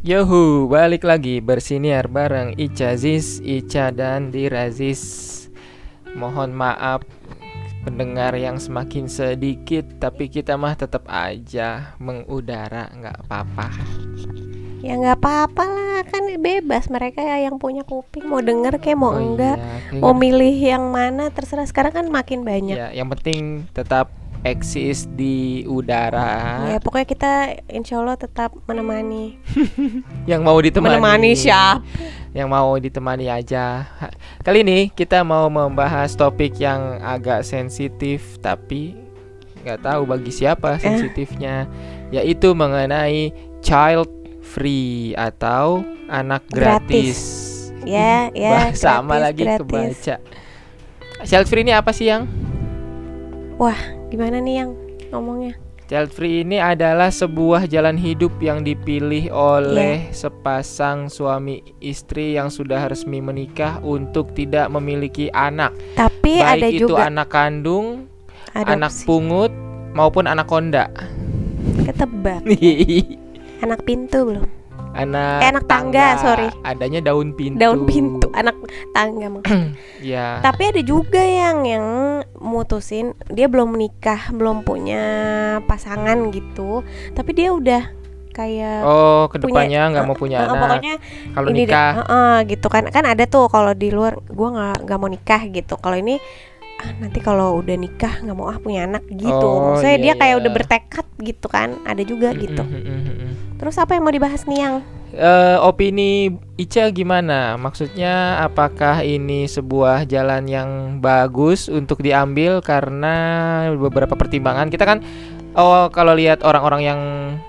Yohu, balik lagi bersiniar bareng Ica Ziz, Ica dan Dirazis. Mohon maaf pendengar yang semakin sedikit, tapi kita mah tetap aja mengudara, nggak apa-apa. Ya nggak apa-apa lah, kan bebas mereka yang punya kuping mau denger kayak mau enggak, mau milih yang mana terserah. Sekarang kan makin banyak. Ya, yang penting tetap eksis di udara. Ya pokoknya kita insya Allah tetap menemani. Yang mau ditemani. Menemani siapa? Yang mau ditemani aja. Kali ini kita mau membahas topik yang agak sensitif, tapi nggak tahu bagi siapa sensitifnya, yaitu mengenai child free atau anak gratis. Ya, sama lagi gratis. kebaca. Child free ini apa sih, Yang? Wah, gimana nih yang ngomongnya? Child free ini adalah sebuah jalan hidup yang dipilih oleh sepasang suami istri yang sudah resmi menikah untuk tidak memiliki anak. Tapi baik ada itu juga anak kandung, adopsi. anak pungut maupun anak konda. Ketebak. Anak pintu belum? Anak tangga, sorry. Adanya daun pintu. Daun pintu, anak tangga maksudnya. Ya. Tapi ada juga yang mutusin dia belum menikah, belum punya pasangan gitu, tapi dia udah kayak kedepannya nggak mau punya anak. Pokoknya kalau nikah gitu kan ada tuh kalau di luar gua nggak mau nikah gitu. Kalau ini nanti kalau udah nikah nggak mau punya anak gitu. Maksudnya dia kayak udah bertekad gitu kan, ada juga gitu. Terus apa yang mau dibahas nih yang? Opini Ica gimana? Maksudnya apakah ini sebuah jalan yang bagus untuk diambil karena beberapa pertimbangan? Kita kan kalau lihat orang-orang yang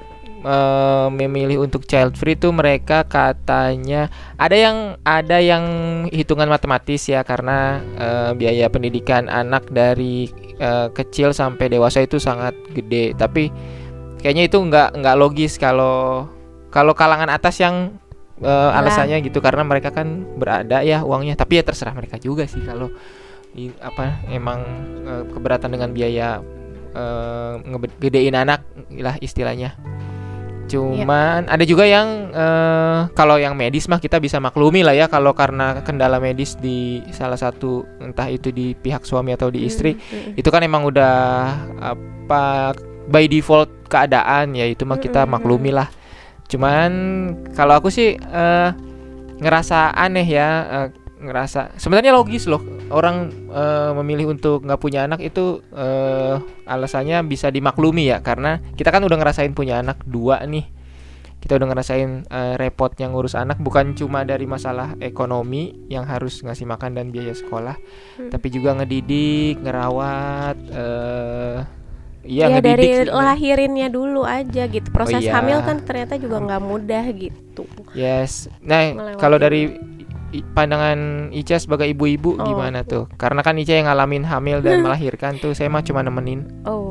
memilih untuk child free tuh mereka katanya ada yang hitungan matematis ya, karena biaya pendidikan anak dari kecil sampai dewasa itu sangat gede. Tapi kayaknya itu nggak logis kalau kalangan atas yang alasannya gitu, karena mereka kan berada ya uangnya. Tapi ya terserah mereka juga sih kalau emang keberatan dengan biaya ngegedein anak lah istilahnya. Cuman ada juga yang kalau yang medis mah kita bisa maklumi lah ya, kalau karena kendala medis di salah satu, entah itu di pihak suami atau di istri, itu kan emang udah by default keadaan ya, itu mah kita maklumi lah. Cuman kalau aku sih ngerasa aneh ya, ngerasa sebenarnya logis loh orang memilih untuk nggak punya anak itu, alasannya bisa dimaklumi ya, karena kita kan udah ngerasain punya anak 2 nih. Kita udah ngerasain repotnya ngurus anak, bukan cuma dari masalah ekonomi yang harus ngasih makan dan biaya sekolah, tapi juga ngedidik, ngerawat, ya dari lahirinnya dulu aja gitu. Proses hamil kan ternyata juga nggak mudah gitu. Yes. Nah, kalau dari pandangan Ica sebagai ibu-ibu gimana tuh? Karena kan Ica yang ngalamin hamil dan melahirkan tuh, saya mah cuma nemenin.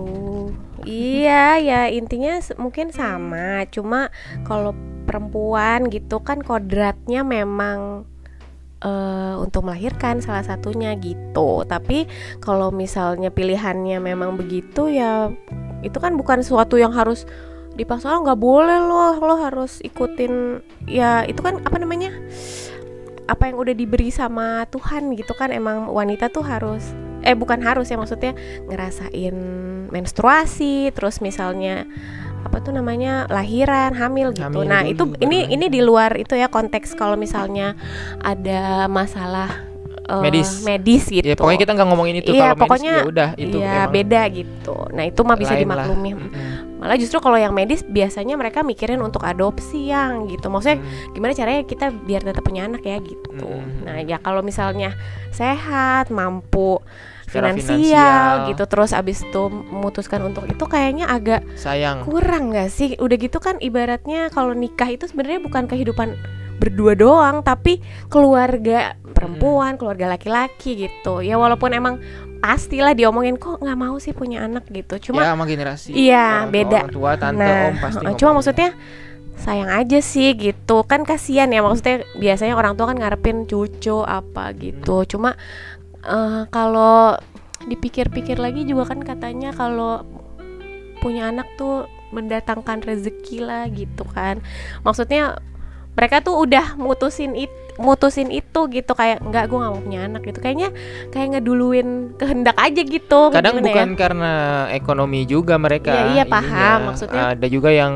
Iya ya, intinya mungkin sama. Cuma kalau perempuan gitu kan kodratnya memang untuk melahirkan salah satunya gitu. Tapi kalau misalnya pilihannya memang begitu ya, itu kan bukan sesuatu yang harus dipaksa. Nggak boleh lo harus ikutin ya, itu kan apa yang udah diberi sama Tuhan gitu kan. Emang wanita tuh harus bukan harus ya, maksudnya ngerasain menstruasi, terus misalnya lahiran, hamil gitu. Nah, itu ini di luar itu ya konteks kalau misalnya ada masalah medis gitu. Ya pokoknya kita nggak ngomongin itu. Iya, kalau pokoknya medis ya udah itu beda gitu. Nah, itu mah bisa dimaklumi. Malah justru kalau yang medis biasanya mereka mikirin untuk adopsi yang gitu. Maksudnya gimana caranya kita biar tetap punya anak ya gitu. Nah, ya kalau misalnya sehat, mampu finansial gitu, terus abis itu memutuskan untuk itu, kayaknya agak sayang, kurang nggak sih? Udah gitu kan ibaratnya kalau nikah itu sebenarnya bukan kehidupan berdua doang, tapi keluarga perempuan, keluarga laki-laki gitu. Ya walaupun emang pastilah diomongin kok nggak mau sih punya anak gitu. Cuma ya sama generasi. Iya beda. Orang tua, tante, om pasti. Cuma maksudnya sayang aja sih gitu kan, kasihan ya, maksudnya biasanya orang tua kan ngarepin cucu apa gitu. Cuma kalau dipikir-pikir lagi juga kan katanya kalau punya anak tuh mendatangkan rezeki lah gitu kan. Maksudnya mereka tuh udah mutusin itu gitu, kayak enggak, gue nggak mau punya anak gitu, kayaknya kayak ngeduluin kehendak aja gitu. Kadang Gimana bukan karena ekonomi juga mereka. Iya paham, ininya. maksudnya Ada juga yang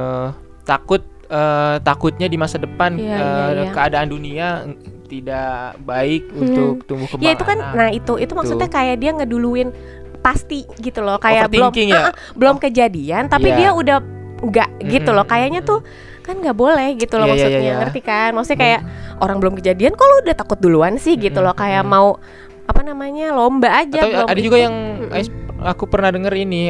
takutnya di masa depan Iya. keadaan dunia tidak baik untuk tumbuh kembang Ya itu kan, anak. nah itu maksudnya kayak dia ngeduluin pasti gitu loh, kayak Overthinking ya? belum kejadian tapi Iya. dia udah enggak gitu loh, kayaknya tuh kan nggak boleh gitu loh, Iya, maksudnya iya. ngerti kan, maksudnya kayak orang belum kejadian kok lu udah takut duluan sih gitu loh, kayak mau apa namanya lomba aja. Atau belum ada juga yang aku pernah dengar ini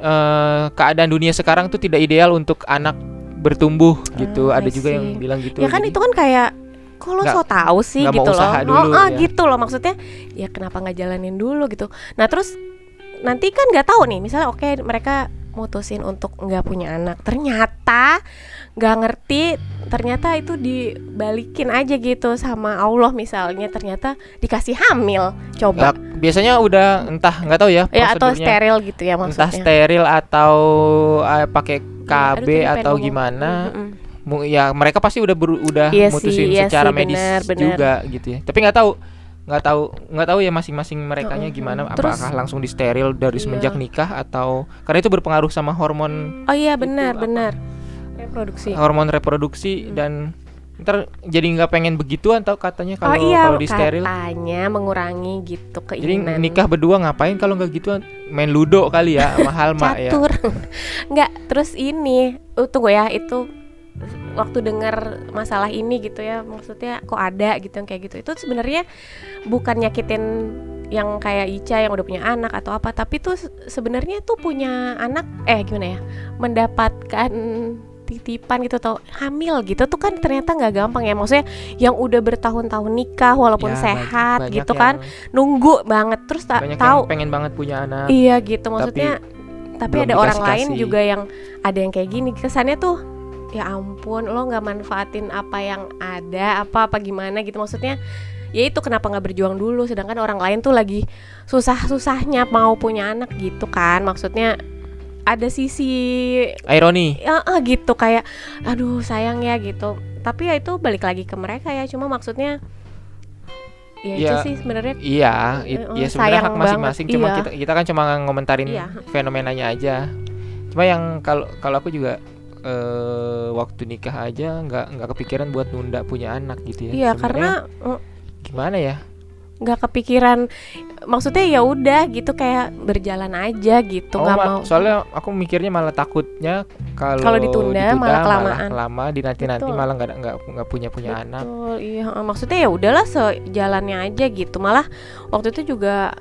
keadaan dunia sekarang tuh tidak ideal untuk anak bertumbuh gitu. Ada I juga yang see. bilang gitu. Ya kan Jadi itu kan kayak kok lo so tau sih nggak mau gitu loh. usaha dulu, ya. Gitu loh, maksudnya ya kenapa nggak jalanin dulu gitu. Nah terus nanti kan nggak tahu nih, misalnya oke, mereka mutusin untuk nggak punya anak, ternyata nggak ngerti, ternyata itu dibalikin aja gitu sama Allah, misalnya ternyata dikasih hamil, Ya, coba biasanya udah entah nggak tahu ya ya, atau prosedurnya. steril gitu ya maksudnya. Entah steril atau pakai KB Aduh, tadi pengen atau ngomong. gimana. Ya mereka pasti udah Iya mutusin sih, iya secara sih, medis benar. juga gitu ya. Tapi nggak tahu ya masing-masing merekanya gimana. Terus- Apakah langsung di steril dari semenjak nikah atau karena itu berpengaruh sama hormon Oh iya benar reproduksi. hormon reproduksi dan ntar jadi nggak pengen begituan tau katanya kalau iya, kalau di steril. katanya mengurangi gitu Jadi keinginan. nikah berdua ngapain kalau nggak gituan, main ludo kali ya mahal mak ya. Catur. Nggak, terus ini tunggu ya, itu waktu dengar masalah ini gitu ya, maksudnya kok ada gitu yang kayak gitu, itu sebenarnya bukan nyakitin yang kayak Ica yang udah punya anak atau apa, tapi tuh sebenarnya tuh punya anak gimana ya, mendapatkan titipan gitu atau hamil gitu tuh kan ternyata nggak gampang ya, maksudnya yang udah bertahun-tahun nikah walaupun Ya, sehat banyak gitu yang- kan, nunggu banget terus banyak tahu yang pengen banget punya anak. iya gitu, maksudnya tapi belum ada orang dikasih-kasih. lain juga yang ada yang kayak gini, kesannya tuh ya ampun lo nggak manfaatin apa yang ada, apa gimana gitu, maksudnya ya itu kenapa nggak berjuang dulu, sedangkan orang lain tuh lagi susah-susahnya mau punya anak gitu kan, maksudnya ada sisi Ironi. gitu, kayak aduh sayang ya gitu, tapi ya itu balik lagi ke mereka ya, cuma maksudnya ya itu Ya, sih sebenarnya Iya, ya sebenarnya sayang hak masing-masing. banget, Cuma iya. kita kan cuma ngomentarin Iya. fenomenanya aja. Cuma yang kalau aku juga waktu nikah aja nggak kepikiran buat nunda punya anak gitu ya. iya Sebenarnya karena gimana ya? nggak kepikiran, maksudnya ya udah gitu kayak berjalan aja gitu, nggak mau. Soalnya aku mikirnya malah takutnya Kalau ditunda malah kelamaan. lama dinanti Betul. malah nggak punya anak. Betul, iya, maksudnya ya udahlah sejalannya aja gitu. Malah waktu itu juga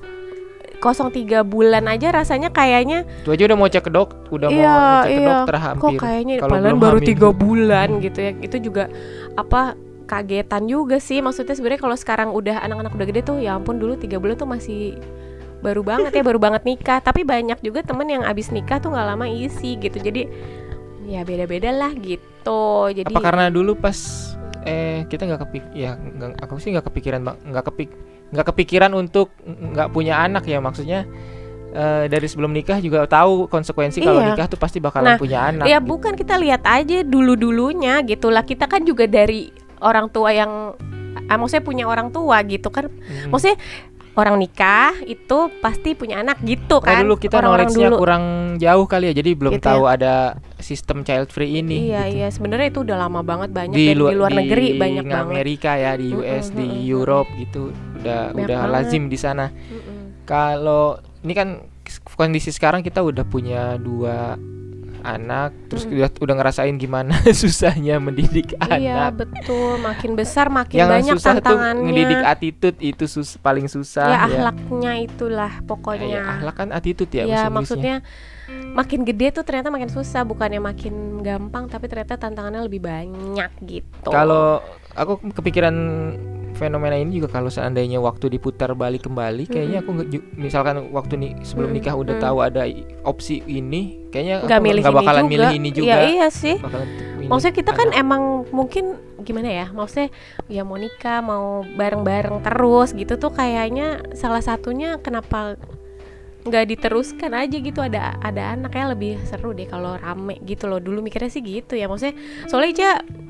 03 bulan aja rasanya kayaknya Itu aja udah mau cek ke udah mau cek ke dokter hampir. kok kayaknya Kalau padahal belum baru hamil. 3 bulan gitu ya. Itu juga kagetan juga sih, maksudnya sebenarnya kalau sekarang udah anak-anak udah gede tuh ya ampun, dulu 3 bulan tuh masih baru banget ya, baru banget nikah. Tapi banyak juga temen yang abis nikah tuh nggak lama isi gitu, jadi ya beda-beda lah gitu. Jadi Apa karena dulu pas kita aku sih nggak kepikiran untuk nggak punya anak ya, maksudnya dari sebelum nikah juga tahu konsekuensi kalau Iya. nikah tuh pasti bakalan punya anak. ya gitu. bukan, kita lihat aja dulu-dulunya gitu lah, kita kan juga dari orang tua yang maksudnya punya orang tua gitu kan, maksudnya orang nikah itu pasti punya anak gitu Karena kan, dulu kita orang-orang knowledge-nya dulu. kurang jauh kali ya, jadi belum Gitu tahu ada sistem child free ini. Iya sebenarnya itu udah lama banget, banyak Di di luar negeri banyak banget. Amerika ya, di US, di Europe gitu udah Banyak banget. lazim di sana. Kalau ini kan kondisi sekarang kita udah punya 2 anak, terus udah ngerasain gimana susahnya mendidik Iya anak. betul, makin besar makin Yang banyak susah tuh tantangannya. ngedidik attitude itu paling susah Ya ya. akhlaknya itulah Ya, pokoknya. akhlak kan attitude ya, Ya bahasa Inggrisnya. maksudnya makin gede tuh ternyata makin susah, bukannya makin gampang, tapi ternyata tantangannya lebih banyak gitu. Kalau aku kepikiran fenomena ini juga kalau seandainya waktu diputar balik kembali, kayaknya aku misalkan waktu sebelum nikah udah tahu ada opsi ini, kayaknya aku nggak bakalan milih ini juga. Iya sih. Bakalan milih Maksudnya kita kan anak. emang mungkin gimana ya, maksudnya ya mau nikah mau bareng-bareng terus gitu tuh, kayaknya salah satunya kenapa nggak diteruskan aja gitu, ada anaknya lebih seru deh kalau rame gitu loh, dulu mikirnya sih gitu ya, maksudnya soalnya aja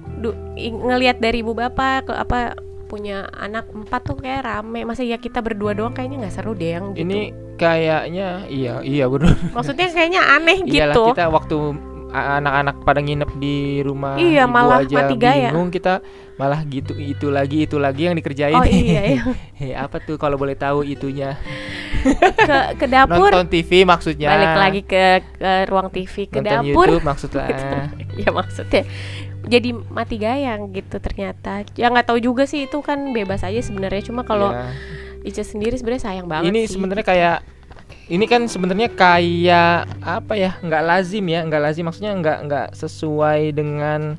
ngelihat dari ibu bapak apa punya anak 4 tuh kayak rame. Masa ya kita berdua doang kayaknya nggak seru deh yang gitu. Ini kayaknya iya bener. Maksudnya kayaknya aneh Iyalah, gitu. kita waktu anak-anak pada nginep di rumah Iya, ibu malah aja mati gaya. bingung, kita malah gitu itu lagi yang dikerjain. Oh iya. Apa tuh kalau boleh tahu itunya? ke dapur. Nonton TV maksudnya. Balik lagi ke ruang TV, ke nonton dapur. YouTube maksudnya. Ya maksudnya jadi mati gayang gitu ternyata. Ya nggak tahu juga sih, itu kan bebas aja sebenarnya. Cuma kalau Ya. Ica sendiri sebenarnya sayang banget Ini sih. sebenarnya kayak ini kan sebenarnya kayak apa ya? Nggak lazim maksudnya nggak sesuai dengan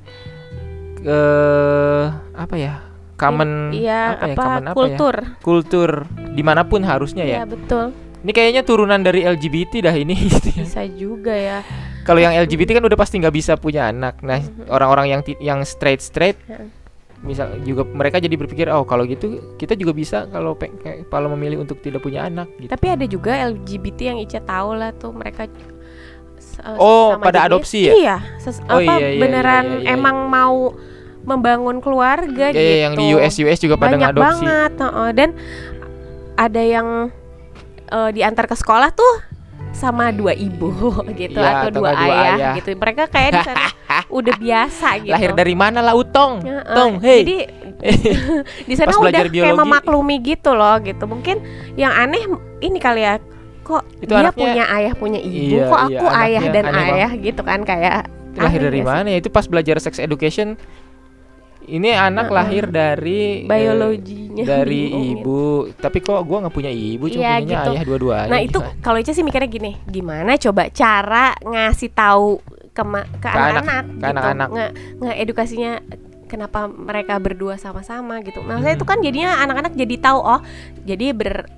apa ya? Common Iya, apa ya? apa Common apa kultur. ya? Kultur dimanapun harusnya ya. Iya betul. Ini kayaknya turunan dari LGBT dah ini. Bisa juga ya. Kalau yang LGBT kan udah pasti nggak bisa punya anak. Nah, orang-orang yang straight, misal juga mereka jadi berpikir, oh kalau gitu kita juga bisa kalau memilih untuk tidak punya anak. Gitu. Tapi ada juga LGBT yang Ica tahu lah tuh, mereka Oh, sama pada jenis. adopsi ya? Iya, Oh, iya, beneran iya. emang mau membangun keluarga Ya, gitu. yang di US juga pada banyak ngadopsi. banget, dan ada yang diantar ke sekolah tuh sama 2 ibu gitu, Ya, atau atau 2 nggak 2 ayah ayah. gitu. Mereka kayak di sana udah biasa gitu. Lahir dari mana lah Utong? Heeh, Tong, hey. Jadi di sana Pas udah belajar kayak biologi. memaklumi gitu loh gitu. Mungkin yang aneh ini kali ya, kok Itu dia anaknya- punya ayah punya ibu, Iya, kok iya, aku ayah anaknya dan aneh ayah gitu kan, kayak Itu lahir aneh dari nggak sih? mana ya? Itu pas belajar sex education. Ini anak lahir dari Biologinya dari bingung ibu. Tapi kok gua nggak punya ibu, cuma Iya, punya gitu. ayah dua-duanya. Nah itu kalau Ica sih mikirnya gini, gimana coba cara ngasih tahu ke anak-anak ke gitu, anak-anak. edukasinya kenapa mereka berdua sama-sama gitu. Maksudnya itu kan jadinya anak-anak jadi tahu, oh jadi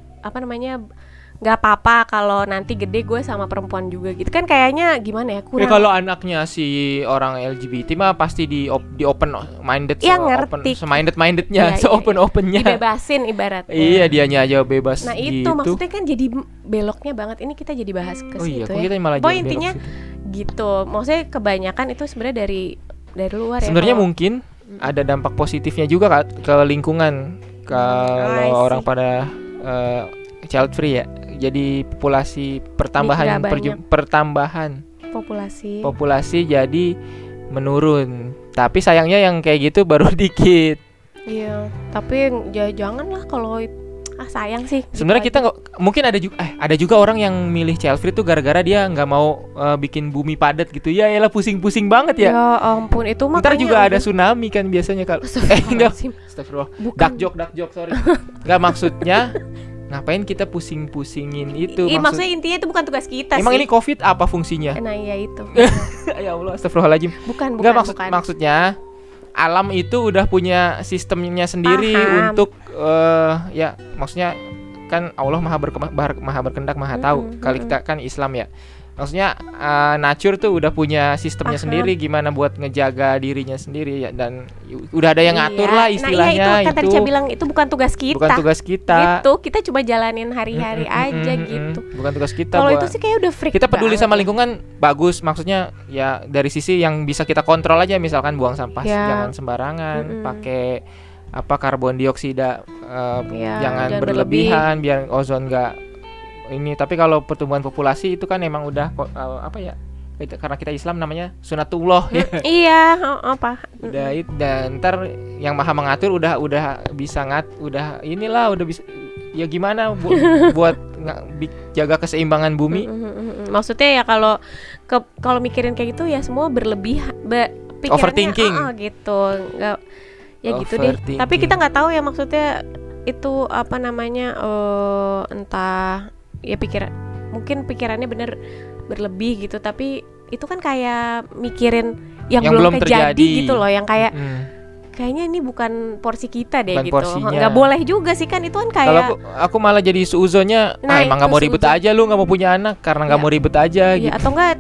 nggak apa-apa kalau nanti gede gue sama perempuan juga gitu kan, kayaknya gimana ya, Ya kurang. kalau anaknya si orang LGBT mah pasti di open minded, Ya, ngerti. mindednya, Iya, opennya. Dibebasin ibaratnya. Iya, dianya aja bebas. Nah gitu. itu maksudnya kan jadi beloknya banget. Ini kita jadi bahas ke Oh iya, situ kok ya. kita malah Pokoknya jadi belok intinya situ. gitu. Maksudnya kebanyakan itu sebenarnya dari luar ya. Sebenarnya Kalau- mungkin ada dampak positifnya juga ke lingkungan I kalau see. orang pada child free ya. Jadi populasi pertambahan Tidak banyak. pertambahan populasi. populasi jadi menurun. Tapi sayangnya yang kayak gitu baru dikit. Iya, tapi jangan lah kalau sayang sih. Sebenarnya gitu kita nggak mungkin ada juga orang yang milih child free tuh gara-gara dia nggak mau bikin bumi padat gitu. Ya elah pusing-pusing banget aja. ya. Ya ampun, itu Ntar makanya juga ada tsunami kan biasanya kalau enggak. Astagfirullah. Bukan. Dark joke sorry. Enggak maksudnya ngapain kita pusing-pusingin itu Maksudnya intinya itu bukan tugas kita emang sih. ini COVID apa fungsinya? Nah iya itu. Ya Allah, astagfirullahaladzim. Bukan. Maksudnya alam itu udah punya sistemnya sendiri. Paham. Untuk ya maksudnya kan Allah maha berkehendak maha tahu. Kali kita kan Islam ya. Maksudnya nature tuh udah punya sistemnya Paham. sendiri gimana buat ngejaga dirinya sendiri ya, dan udah ada yang ngatur lah istilahnya. Nah iya itu kan tadi saya bilang itu bukan tugas kita. Bukan tugas kita. Gitu, kita cuma jalanin hari-hari aja gitu. Bukan tugas kita. Kalau itu sih kayak udah freak. Kita peduli banget sama ya. lingkungan bagus, maksudnya ya dari sisi yang bisa kita kontrol aja, misalkan buang sampah Ya. jangan sembarangan, pakai karbon dioksida Ya, jangan jangan berlebihan biar ozon enggak ini. Tapi kalau pertumbuhan populasi itu kan emang udah karena kita Islam namanya sunatullah ya. Iya, apa? Udah itu, dan ntar yang maha mengatur udah bisa udah bisa ya gimana buat jaga keseimbangan bumi. Maksudnya ya kalau mikirin kayak gitu ya semua berlebihan, pikirannya Overthinking. Gitu, nggak ya gitu deh. Overthinking. Tapi kita nggak tahu ya maksudnya itu apa namanya, entah ya mungkin pikirannya bener berlebih gitu, tapi itu kan kayak mikirin yang belum terjadi gitu loh, yang kayak kayaknya ini bukan porsi kita deh Bukan gitu. porsinya. Nggak boleh juga sih kan, itu kan kayak Kalau aku malah jadi suuzonnya, Nah, emang itu nggak mau ribet suuzon. aja lu nggak mau punya anak karena nggak Ya. mau ribet aja Iya, gitu. atau enggak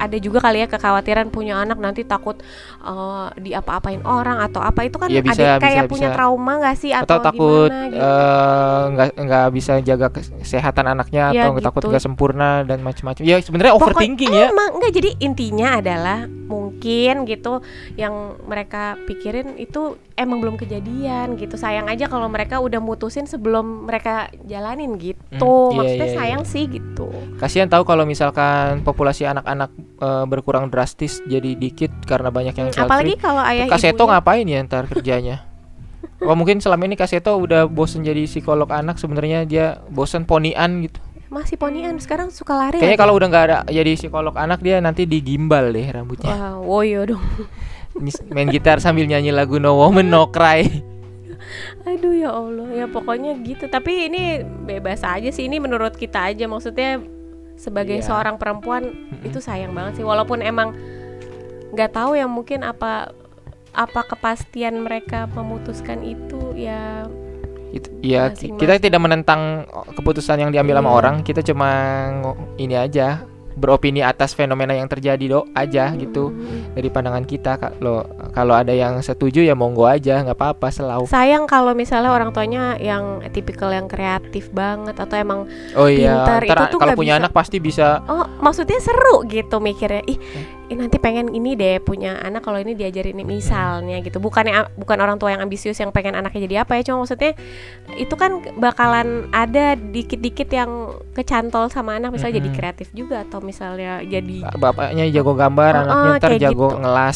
ada juga kali ya kekhawatiran punya anak nanti takut diapa-apain orang atau apa, itu kan Iya, bisa, ada kayak bisa, punya bisa. trauma nggak sih Atau atau takut gimana gitu. nggak bisa jaga kesehatan anaknya, Ya, atau takut gitu. nggak sempurna dan macam-macam. Ya sebenarnya overthinking ya. Emang enggak, jadi intinya adalah mungkin gitu yang mereka pikirin itu emang belum kejadian gitu. Sayang aja kalau mereka udah mutusin sebelum mereka jalanin gitu. Iya, Maksudnya iya, sayang sih gitu. Kasihan tahu kalau misalkan populasi anak-anak berkurang drastis jadi dikit karena banyak yang child Apalagi free. kalau ayah Kak Seto ibunya ngapain ya ntar kerjanya? Oh, mungkin selama ini Kak Seto udah bosen jadi psikolog anak, sebenarnya dia bosen ponian gitu. masih ponian, sekarang suka lari Kayaknya aja. kalau udah nggak ada jadi psikolog anak, dia nanti digimbal deh rambutnya. Wah, woyo dong. Main gitar sambil nyanyi lagu No Woman No Cry. Aduh ya Allah, ya pokoknya gitu. Tapi ini bebas aja sih, ini menurut kita aja. Maksudnya sebagai Iya. seorang perempuan itu sayang banget sih. Walaupun emang nggak tahu ya, mungkin apa kepastian mereka memutuskan itu ya. Ya, Masing-masing. kita tidak menentang keputusan yang diambil sama Iya. orang. Kita cuma ini aja, beropini atas fenomena yang terjadi aja gitu. Dari pandangan kita. Kalau ada yang setuju ya monggo aja, nggak apa-apa, selalu. Sayang kalau misalnya orang tuanya yang tipikal yang kreatif banget atau emang Oh iya, pintar, ntar itu tuh kalau nggak punya bisa. anak pasti bisa. oh maksudnya seru gitu mikirnya. Ih, nanti pengen ini deh punya anak kalau ini diajarin ini misalnya gitu. Bukan orang tua yang ambisius yang pengen anaknya jadi apa ya, cuma maksudnya itu kan bakalan ada dikit-dikit yang kecantol sama anak, misalnya jadi kreatif juga atau misalnya jadi Bapaknya jago gambar, Oh, anaknya ntar kayak jago gitu. ngelas.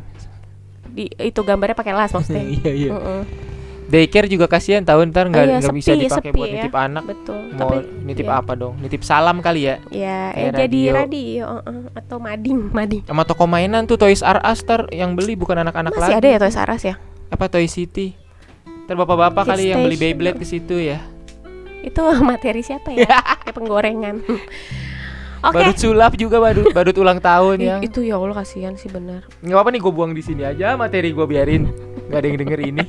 itu gambarnya pakai las maksudnya. Iya, iya. Mm-mm. Daycare juga kasihan, tahu ntar nggak Iya, nggak bisa sepi dipakai buat ya. nitip anak. Betul. Mau Tapi nitip ya. apa dong? Nitip salam kali ya. Ya, Kayak jadi radio. radio atau mading. Sama toko mainan tuh Toys R Us ntar yang beli bukan anak-anak Masih lagi. ada ya Toys R Us ya? Apa Toy City? Ntar bapak-bapak Kid kali yang beli Station. Beyblade ke situ ya. Itu materi siapa ya? Kayak penggorengan. Oke. Badut sulap juga, badut ulang tahun Ih, ya. itu ya Allah kasihan sih benar. Nggak apa-apa nih, gue buang di sini aja materi, gue biarin. Nggak ada yang denger ini.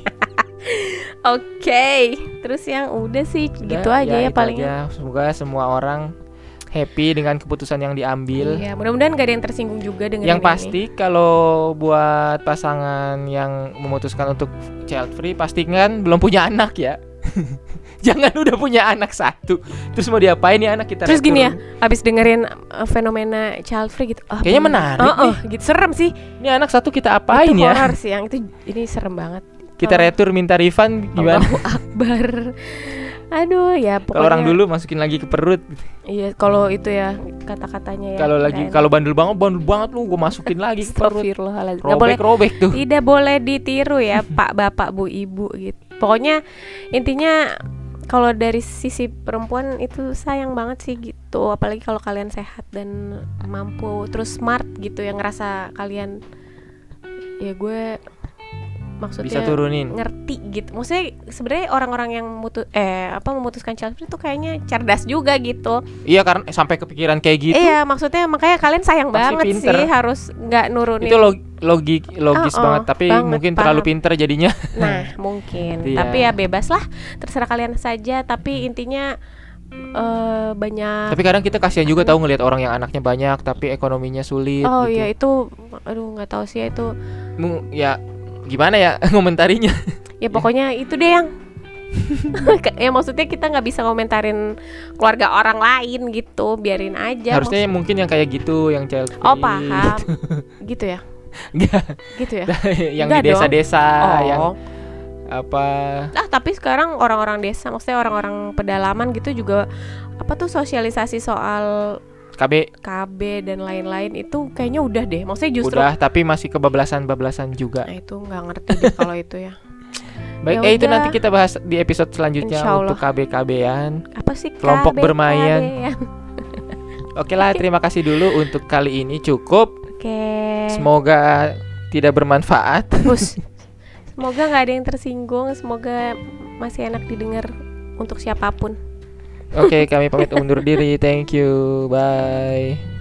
Oke, terus yang udah sih gitu Udah, aja ya itu paling. aja. Semoga semua orang happy dengan keputusan yang diambil. Iya, mudah-mudahan gak ada yang tersinggung juga dengan Yang pasti kalau buat pasangan yang memutuskan untuk child free, pastikan belum punya anak ya. Jangan udah punya anak satu terus mau diapain nih anak kita. Terus retur. gini ya, abis dengerin fenomena child free gitu. Kayaknya menarik nih. Gitu serem sih. Ini anak satu kita apain Itu ya? horor sih, yang itu ini serem banget. Kita retur minta refund gimana? Allahu Akbar. Aduh ya pokoknya. Kalau orang dulu masukin lagi ke perut. Iya, kalau itu ya kata-katanya ya. Kalau lagi kalau bandel banget lu gue masukin lagi ke perut. Astagfirullahaladzim. Nggak boleh, Robek tuh. tidak boleh ditiru ya Pak Bapak Bu Ibu gitu. Pokoknya intinya kalau dari sisi perempuan itu sayang banget sih gitu. Apalagi kalau kalian sehat dan mampu terus smart gitu, yang ngerasa kalian ya gue maksudnya Bisa turunin. ngerti gitu. Maksudnya sebenarnya orang-orang yang memutuskan child free itu kayaknya cerdas juga gitu. Iya, karena sampai kepikiran kayak gitu. Iya, maksudnya makanya kalian sayang Pasti banget pinter. sih, harus nggak nurunin. Itu logis banget, tapi banget, mungkin paham. terlalu pinter jadinya. Nah, mungkin. Iya. Tapi ya bebas lah, terserah kalian saja. Tapi intinya banyak. Tapi kadang kita kasihan juga tahu ngelihat orang yang anaknya banyak tapi ekonominya sulit Oh gitu. iya, itu aduh nggak tahu sih ya itu. Ya gimana ya ngomentarinya? Ya pokoknya itu deh yang ya maksudnya kita nggak bisa komentarin keluarga orang lain gitu, biarin aja. Harusnya mungkin yang kayak gitu, yang child free. Oh paham, gitu ya, Enggak. gitu ya. Yang Enggak di desa-desa dong. yang Oh. apa? Tapi sekarang orang-orang desa, maksudnya orang-orang pedalaman gitu juga apa tuh sosialisasi soal KB dan lain-lain itu kayaknya udah deh. Maksudnya justru udah, tapi masih kebablasan juga. Nah, itu nggak ngerti deh kalau itu ya. Baik, Ya itu udah. nanti kita bahas di episode selanjutnya Insya Allah. untuk KB-KB-an. Apa sih Kelompok KB? bermain. Oke lah, terima kasih dulu untuk kali ini cukup. Oke. Semoga tidak bermanfaat. Terus semoga nggak ada yang tersinggung. Semoga masih enak didengar untuk siapapun. Oke, kami pamit undur diri. Thank you. Bye.